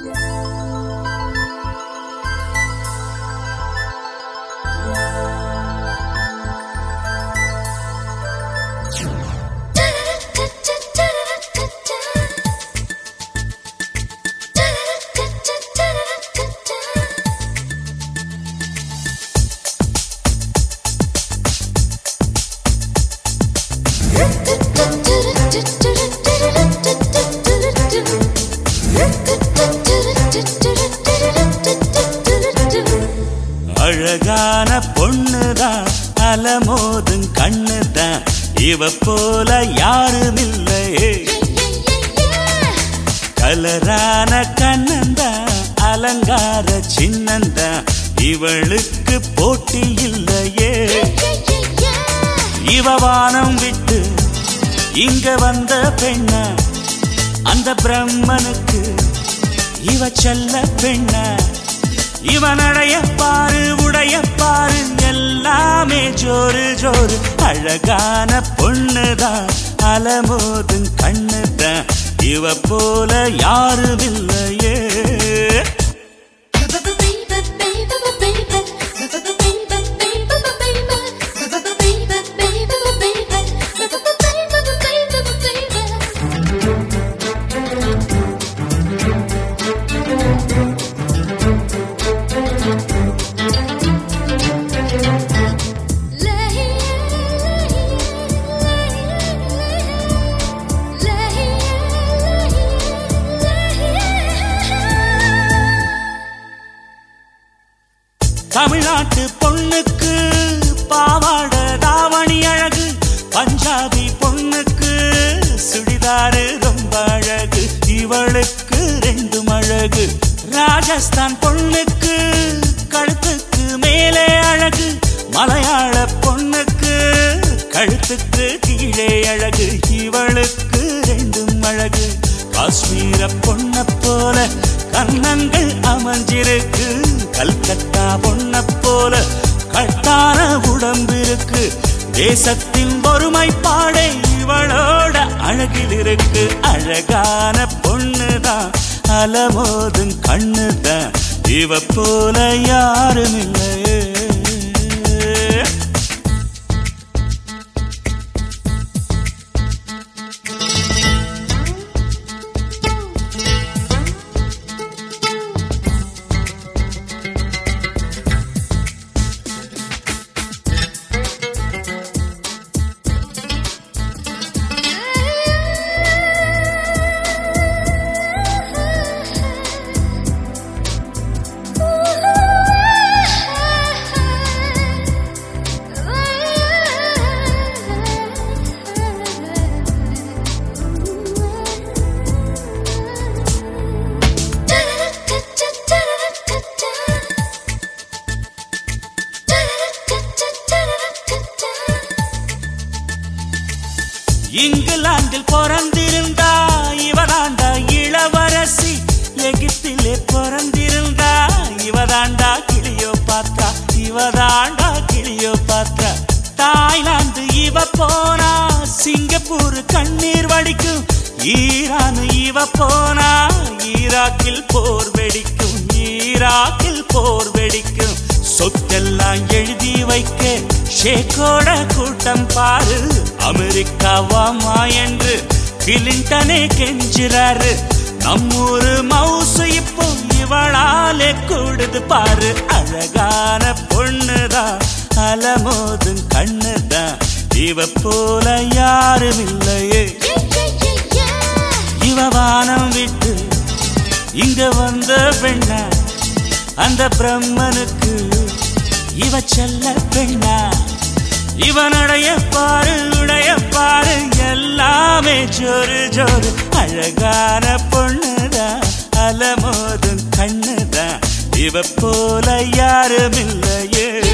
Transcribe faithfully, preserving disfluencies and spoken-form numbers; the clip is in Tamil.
அழகான பொண்ணுதான் அலமோதும் கண்ணுதான் இவ போல யாரும் இல்லையே. கலரான கண்ணந்தான் அலங்கார சின்னந்தான் இவளுக்கு போட்டி இல்லையே. இவ வானம் விட்டு இங்க வந்த பெண்ண அந்த பிரம்மனுக்கு இவ செல்ல பெண்ண. இவன் அடைய பாரு உடைய பாரு எல்லாமே ஜோரு ஜோரு. அழகான பொண்ணுதான் அலமோதும் கண்ணுதான் இவ போல யாரும் இல்லையே. தமிழ்நாட்டு பொண்ணுக்கு பாவாட தாவணி அழகு, பஞ்சாபி பொண்ணுக்கு சுடிதாரு ரொம்ப அழகு இவளுக்கு ரெண்டும் அழகு. ராஜஸ்தான் பொண்ணுக்கு கழுத்துக்கு மேலே அழகு, மலையாள பொண்ணுக்கு கழுத்துக்கு கீழே அழகு இவளுக்கு ரெண்டும் அழகு. காஷ்மீர பொண்ண போல கண்ணங்கள் அமைஞ்சிருக்கு, கல்கத்தா பொண்ண போல கட்டான உடம்பிருக்கு. தேசத்தின் ஒருமைப்பாடே இவளோட அழகில் இருக்கு. அழகான பொண்ணுதான் அலமோதும் கண்ணுதான் இவ போல யாரும் இல்லையே. இங்கிலாந்தில் பிறந்திருந்தா இவதாண்டா இளவரசி, எகிப்திலே பிறந்திருந்தா இவதாண்டா கிளியோ பாத்ரா, இவதாண்டா கிளியோ பாத்ரா. தாய்லாந்து இவ போனா சிங்கப்பூர் கண்ணீர் வடிக்கும், ஈரான் இவ போனா ஈராக்கில் போர் வெடிக்கும், ஈராக்கில் போர் வெடிக்கும். சொத்தெல்லாம் எழுதி வைக்க ஷேக்கோட கூட்டம் பாரு, அமெரிக்காவாமா என்று கிளின்டனே கெஞ்சுறாரு. நம்மூரு மவுசு இப்போ இவளாலே கூடுது பாரு. அழகான பொண்ணுதான் அலமோதும் கண்ணுதான் இவ போல யாரும் இல்லையே. இவ வானம் விட்டு இங்க வந்த பெண்ண அந்த பிரம்மனுக்கு இவ செல்ல பெண்ணா. இவனுடைய பாரு உடைய பாரு எல்லாமே ஜோரு ஜோரு. அழகான பொண்ணுதான் அலமோதும் கண்ணுதான் இவ போல யாரும் இல்லையே.